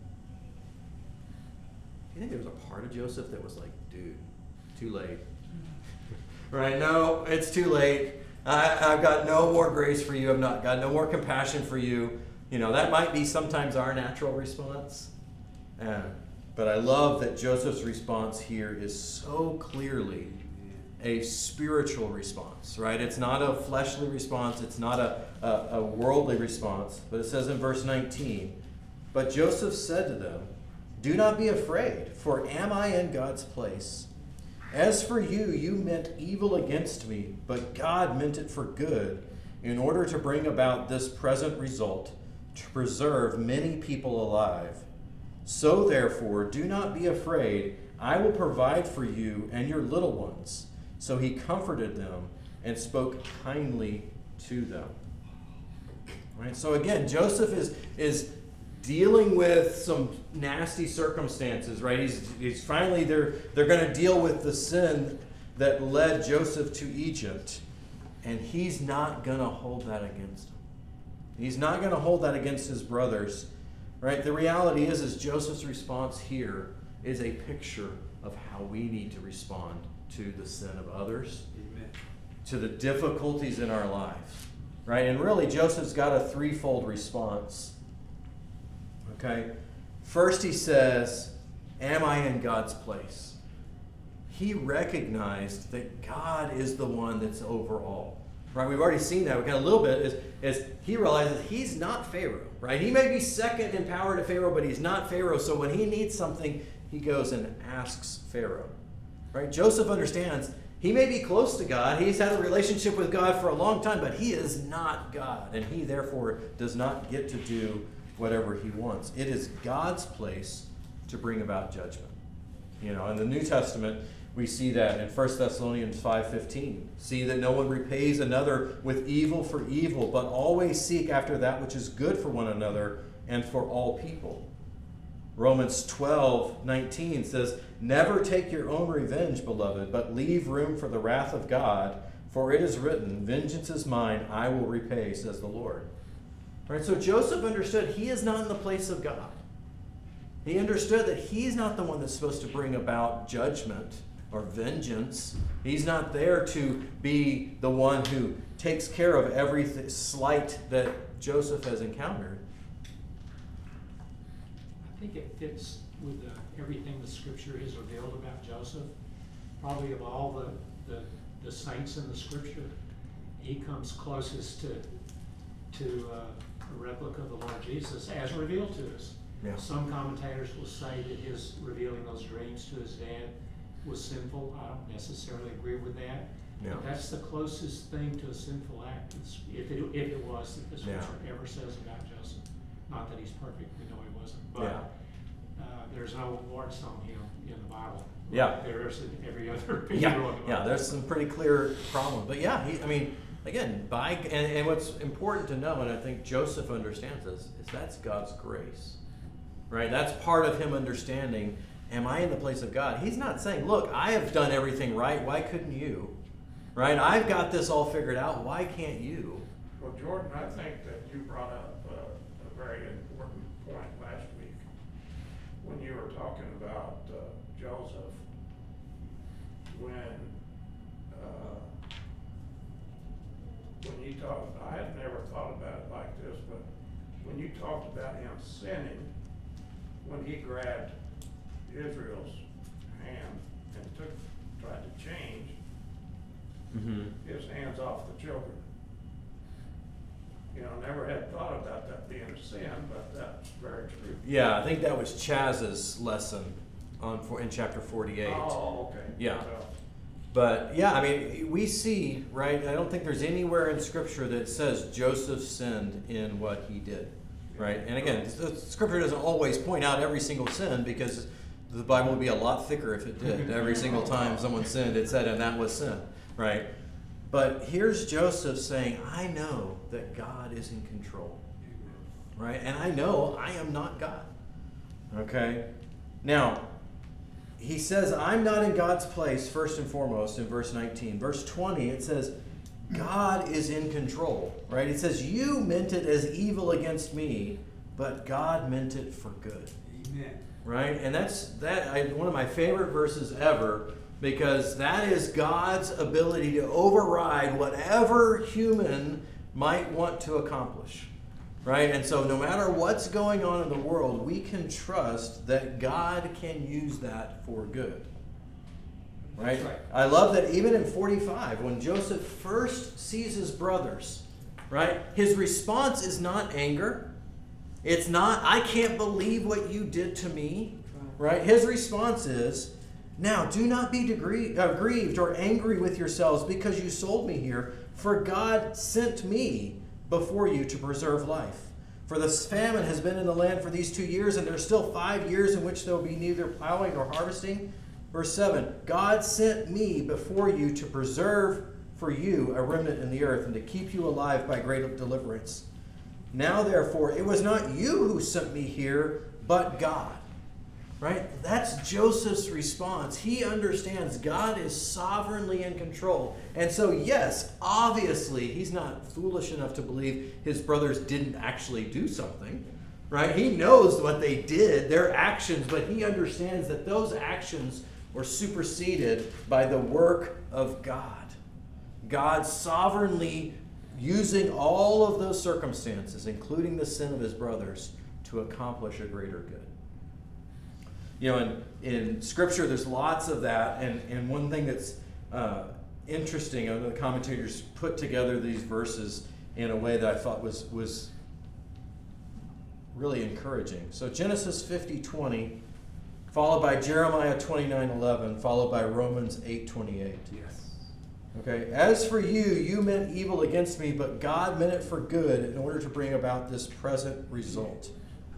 do you think there was a part of Joseph that was like, dude, too late? Right? No, it's too late. I, I've got no more grace for you. I've not got no more compassion for you. You know, that might be sometimes our natural response. Uh, but I love that Joseph's response here is so clearly a spiritual response, right? It's not a fleshly response. It's not a, a, a worldly response. But it says in verse nineteen, but Joseph said to them, do not be afraid, for am I in God's place? As for you, you meant evil against me, but God meant it for good, in order to bring about this present result, to preserve many people alive. So therefore, do not be afraid. I will provide for you and your little ones. So he comforted them and spoke kindly to them. Right? So again, Joseph is, is dealing with some nasty circumstances, right? He's, he's finally, they're, they're going to deal with the sin that led Joseph to Egypt. And he's not going to hold that against him. He's not going to hold that against his brothers, right? The reality is, is Joseph's response here is a picture of how we need to respond to the sin of others, Amen. to the difficulties in our lives, right? And really, Joseph's got a threefold response. Okay? First, he says, am I in God's place? He recognized that God is the one that's over all. Right? We've already seen that. We've got a little bit as, as he realizes he's not Pharaoh. Right? He may be second in power to Pharaoh, but he's not Pharaoh. So when he needs something, he goes and asks Pharaoh. Right? Joseph understands he may be close to God. He's had a relationship with God for a long time, but he is not God. And he therefore does not get to do whatever he wants. It is God's place to bring about judgment. You know, in the New Testament, we see that in First Thessalonians five fifteen. See that no one repays another with evil for evil, but always seek after that which is good for one another and for all people. Romans twelve nineteen says, never take your own revenge, beloved, but leave room for the wrath of God, for it is written, vengeance is mine, I will repay, says the Lord. Right, so Joseph understood he is not in the place of God. He understood that he's not the one that's supposed to bring about judgment or vengeance. He's not there to be the one who takes care of every th- slight that Joseph has encountered. I think it fits with uh, everything the scripture has revealed about Joseph. Probably of all the, the, the saints in the scripture, he comes closest to, to uh, a replica of the Lord Jesus as revealed to us. Yeah. Some commentators will say that his revealing those dreams to his dad was sinful. I don't necessarily agree with that. Yeah. But that's the closest thing to a sinful act, if it, if it was, that the scripture Yeah. ever says about Joseph. Not that he's perfect, we know he wasn't, but Yeah. uh, there's no warts on him in the Bible. Yeah. Like there is in every other hero Yeah, in the Bible. yeah, there's some pretty clear problems. But yeah, he, I mean, again, by and, and what's important to know, and I think Joseph understands this, is that's God's grace. Right? That's part of him understanding, am I in the place of God? He's not saying, look, I have done everything right. Why couldn't you? Right? I've got this all figured out. Why can't you? Well, Jordan, I think that you brought up uh, a very important point last week when you were talking about uh, Joseph. When uh, talked, I had never thought about it like this, but when you talked about him sinning, when he grabbed Israel's hand and took, tried to change Mm-hmm. his hands off the children. You know, never had thought about that being a sin, but that's very true. Yeah, I think that was Chaz's lesson on for in chapter forty-eight. Oh, okay. Yeah. So, But yeah, I mean, we see, right? I don't think there's anywhere in Scripture that says Joseph sinned in what he did, right? And again, the Scripture doesn't always point out every single sin because the Bible would be a lot thicker if it did. Every single time someone sinned, it said, and that was sin, right? But here's Joseph saying, I know that God is in control, right? And I know I am not God, okay? Now, he says, I'm not in God's place, first and foremost, in verse nineteen. Verse twenty, it says, God is in control, right? It says, you meant it as evil against me, but God meant it for good. Amen. Right? And that's that I, one of my favorite verses ever, because that is God's ability to override whatever human might want to accomplish. Right? And so no matter what's going on in the world, we can trust that God can use that for good. Right? That's right. I love that even in forty-five, when Joseph first sees his brothers, right, his response is not anger. It's not, I can't believe what you did to me. Right? His response is, now do not be degree, uh, grieved or angry with yourselves because you sold me here, for God sent me before you to preserve life. For the famine has been in the land for these two years, and there are still five years in which there will be neither plowing nor harvesting. Verse seven, God sent me before you to preserve for you a remnant in the earth and to keep you alive by great deliverance. Now, therefore, it was not you who sent me here, but God. Right? That's Joseph's response. He understands God is sovereignly in control. And so, yes, obviously, he's not foolish enough to believe his brothers didn't actually do something. Right? He knows what they did, their actions, but he understands that those actions were superseded by the work of God. God sovereignly using all of those circumstances, including the sin of his brothers, to accomplish a greater good. You know, in, in Scripture, there's lots of that, and, and one thing that's uh, interesting, I know the commentators put together these verses in a way that I thought was, was really encouraging. So Genesis fifty twenty, followed by Jeremiah twenty-nine eleven, followed by Romans eight twenty-eight. Yes. Okay, as for you, you meant evil against me, but God meant it for good in order to bring about this present result.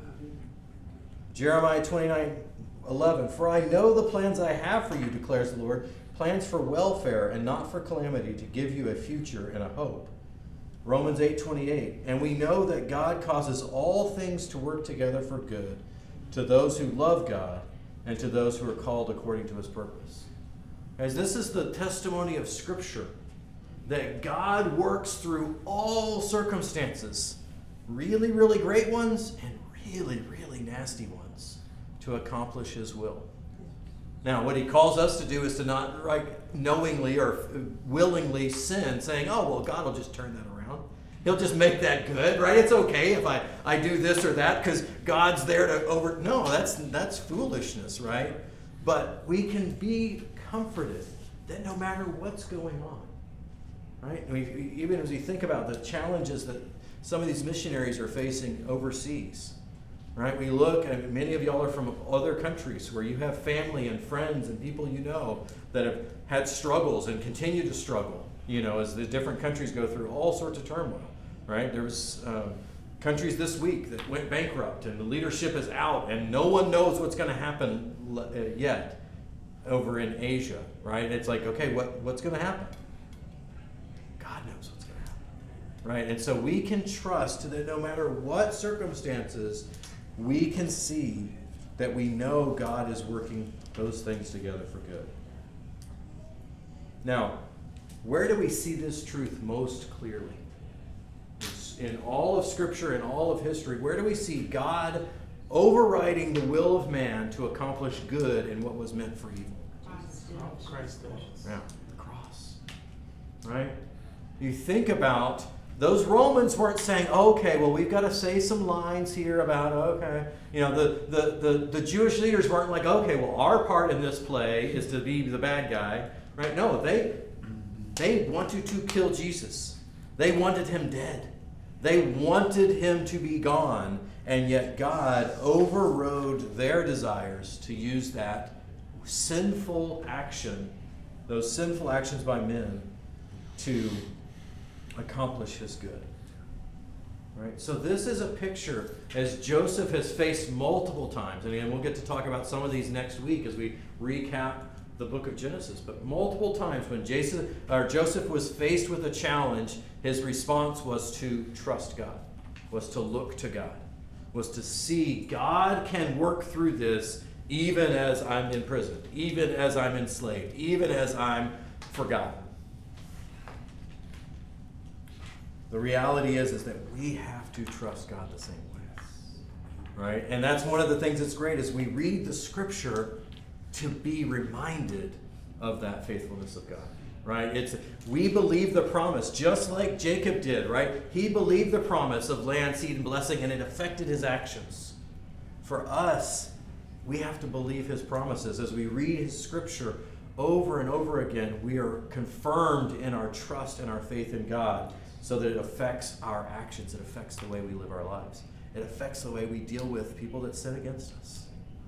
Jeremiah twenty-nine eleven, for I know the plans I have for you, declares the Lord, plans for welfare and not for calamity, to give you a future and a hope. Romans eight twenty-eight, and we know that God causes all things to work together for good to those who love God and to those who are called according to his purpose. Guys, this is the testimony of Scripture, that God works through all circumstances, really, really great ones and really, really nasty ones, to accomplish his will. Now, what he calls us to do is to not like knowingly or willingly sin, saying, oh, well, God will just turn that around. He'll just make that good, right? It's okay if I, I do this or that because God's there to over... No, that's that's foolishness, right? But we can be comforted that no matter what's going on, right? I mean, even as we think about the challenges that some of these missionaries are facing overseas, right? We look, and many of y'all are from other countries where you have family and friends and people you know that have had struggles and continue to struggle, you know, as the different countries go through all sorts of turmoil, right? There was um, countries this week that went bankrupt and the leadership is out and no one knows what's going to happen le- yet over in Asia, right? It's like, okay, what, what's going to happen? God knows what's going to happen, right? And so we can trust that no matter what circumstances, we can see that we know God is working those things together for good. Now, where do we see this truth most clearly? In all of Scripture, in all of history, where do we see God overriding the will of man to accomplish good in what was meant for evil? Christ. Yeah, the cross. Right? You think about Those Romans weren't saying, okay, well, we've got to say some lines here about, okay. You know, the, the, the, the Jewish leaders weren't like, okay, well, our part in this play is to be the bad guy. Right? No, they, they wanted to kill Jesus. They wanted him dead. They wanted him to be gone. And yet God overrode their desires to use that sinful action, those sinful actions by men, to accomplish his good. Right? So this is a picture as Joseph has faced multiple times. And again, we'll get to talk about some of these next week as we recap the book of Genesis. But multiple times when Jason, or Joseph was faced with a challenge, his response was to trust God, was to look to God, was to see God can work through this even as I'm in prison, even as I'm enslaved, even as I'm forgotten. The reality is, is that we have to trust God the same way. Right? And that's one of the things that's great is we read the scripture to be reminded of that faithfulness of God. Right? It's we believe the promise just like Jacob did, right? He believed the promise of land, seed, and blessing, and it affected his actions. For us, we have to believe his promises. As we read his scripture over and over again, we are confirmed in our trust and our faith in God, so that it affects our actions. It affects the way we live our lives. It affects the way we deal with people that sin against us.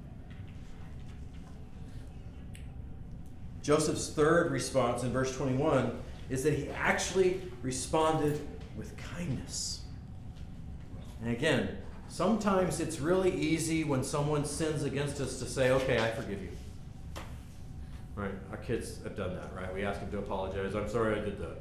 Joseph's third response in verse twenty-one is that he actually responded with kindness. And again, sometimes it's really easy when someone sins against us to say, okay, I forgive you. Right? Our kids have done that, right? We ask them to apologize. I'm sorry I did that.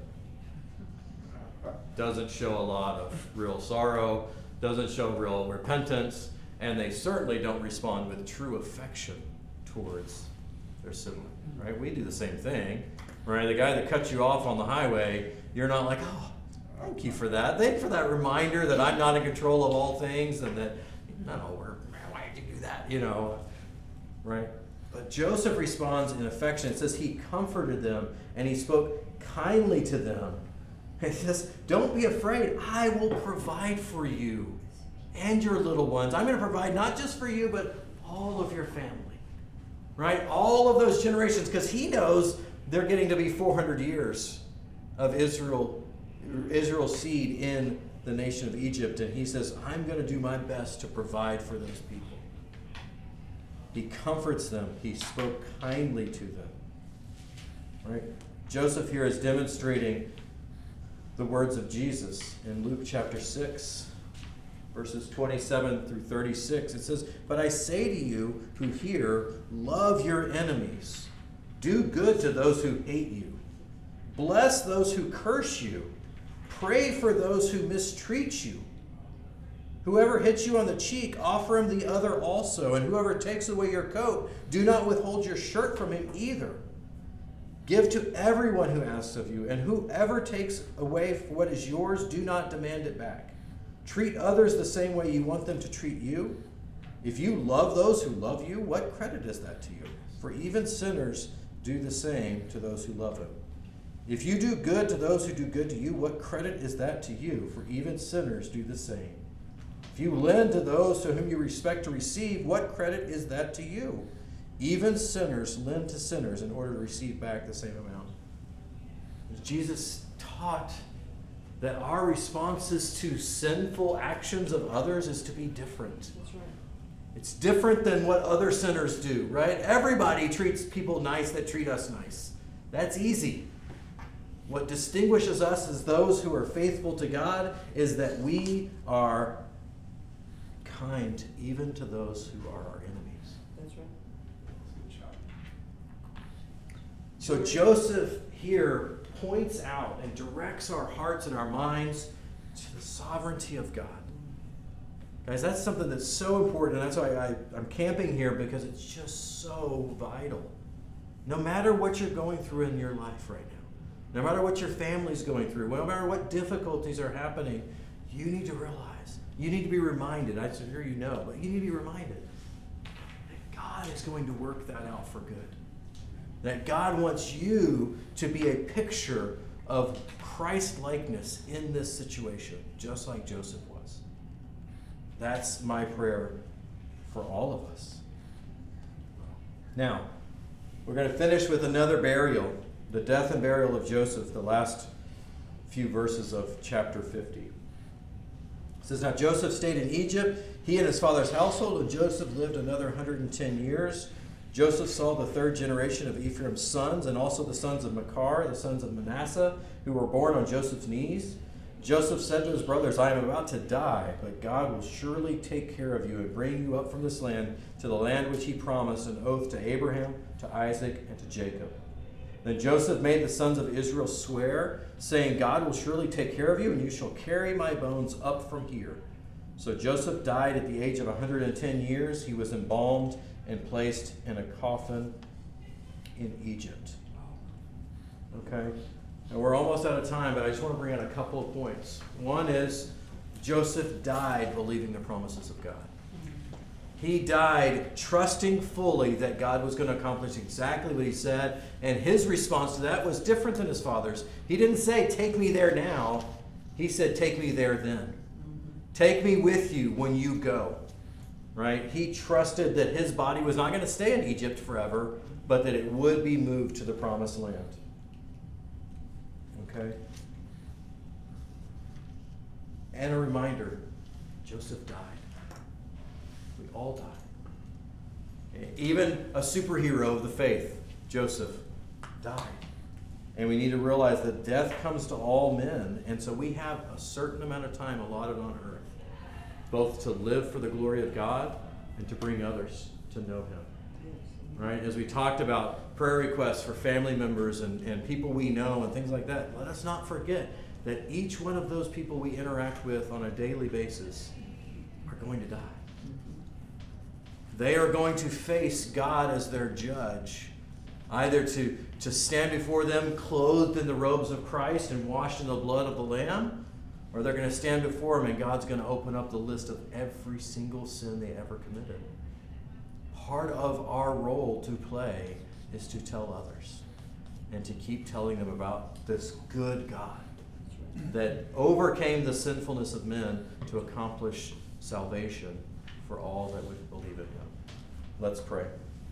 Doesn't show a lot of real sorrow, doesn't show real repentance, and they certainly don't respond with true affection towards their sibling, right? We do the same thing, right? The guy that cuts you off on the highway, you're not like, oh, thank you for that. Thank you for that reminder that I'm not in control of all things and that, no, we're, why did you do that? You know, right? But Joseph responds in affection. It says he comforted them and he spoke kindly to them. He says, don't be afraid. I will provide for you and your little ones. I'm going to provide not just for you, but all of your family. Right? All of those generations, because he knows they're getting to be four hundred years of Israel, Israel's seed in the nation of Egypt. And he says, I'm going to do my best to provide for those people. He comforts them. He spoke kindly to them. Right? Joseph here is demonstrating the words of Jesus in Luke chapter six, verses twenty-seven through thirty-six. It says, but I say to you who hear, love your enemies. Do good to those who hate you. Bless those who curse you. Pray for those who mistreat you. Whoever hits you on the cheek, offer him the other also. And whoever takes away your coat, do not withhold your shirt from him either. Give to everyone who asks of you, and whoever takes away what is yours, do not demand it back. Treat others the same way you want them to treat you. If you love those who love you, what credit is that to you? For even sinners do the same to those who love them. If you do good to those who do good to you, what credit is that to you? For even sinners do the same. If you lend to those to whom you expect to receive, what credit is that to you? Even sinners lend to sinners in order to receive back the same amount. Jesus taught that our responses to sinful actions of others is to be different. That's right. It's different than what other sinners do, right? Everybody treats people nice that treat us nice. That's easy. What distinguishes us as those who are faithful to God is that we are kind even to those who are our enemies. That's right. So Joseph here points out and directs our hearts and our minds to the sovereignty of God. Guys, that's something that's so important, and that's why I, I'm camping here, because it's just so vital. No matter what you're going through in your life right now, no matter what your family's going through, no matter what difficulties are happening, you need to realize, you need to be reminded, I sure you know, but you need to be reminded that God is going to work that out for good. That God wants you to be a picture of Christ-likeness in this situation, just like Joseph was. That's my prayer for all of us. Now, we're going to finish with another burial, the death and burial of Joseph, the last few verses of chapter fifty. It says, now Joseph stayed in Egypt, he and his father's household, and Joseph lived another one hundred ten years. Joseph saw the third generation of Ephraim's sons, and also the sons of Machir, the sons of Manasseh, who were born on Joseph's knees. Joseph said to his brothers, I am about to die, but God will surely take care of you and bring you up from this land to the land which he promised an oath to Abraham, to Isaac, and to Jacob. Then Joseph made the sons of Israel swear, saying, God will surely take care of you, and you shall carry my bones up from here. So Joseph died at the age of one hundred ten years. He was embalmed and placed in a coffin in Egypt. Okay? And we're almost out of time, but I just want to bring out a couple of points. One is Joseph died believing the promises of God. He died trusting fully that God was going to accomplish exactly what he said, and his response to that was different than his father's. He didn't say, take me there now. He said, take me there then. Take me with you when you go. Right? He trusted that his body was not going to stay in Egypt forever, but that it would be moved to the promised land. Okay? And a reminder, Joseph died. We all die. Even a superhero of the faith, Joseph, died. And we need to realize that death comes to all men, and so we have a certain amount of time allotted on earth, both to live for the glory of God and to bring others to know him. Right? As we talked about prayer requests for family members and, and people we know and things like that, let us not forget that each one of those people we interact with on a daily basis are going to die. They are going to face God as their judge, either to, to stand before them clothed in the robes of Christ and washed in the blood of the Lamb, or they're going to stand before him and God's going to open up the list of every single sin they ever committed. Part of our role to play is to tell others and to keep telling them about this good God that overcame the sinfulness of men to accomplish salvation for all that would believe in him. Let's pray.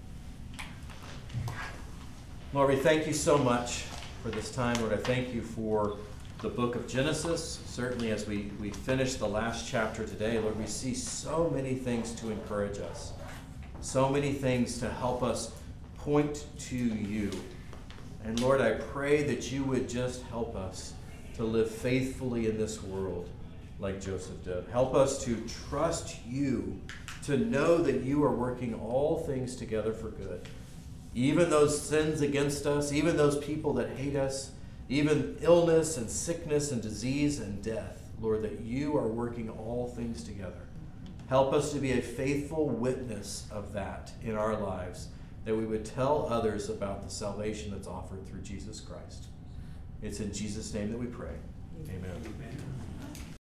Lord, we thank you so much for this time. Lord, I thank you for the book of Genesis. Certainly as we, we finish the last chapter today, Lord, we see so many things to encourage us. So many things to help us point to you. And Lord, I pray that you would just help us to live faithfully in this world like Joseph did. Help us to trust you, to know that you are working all things together for good. Even those sins against us, even those people that hate us, even illness and sickness and disease and death, Lord, that you are working all things together. Help us to be a faithful witness of that in our lives, that we would tell others about the salvation that's offered through Jesus Christ. It's in Jesus' name that we pray. Amen. Amen.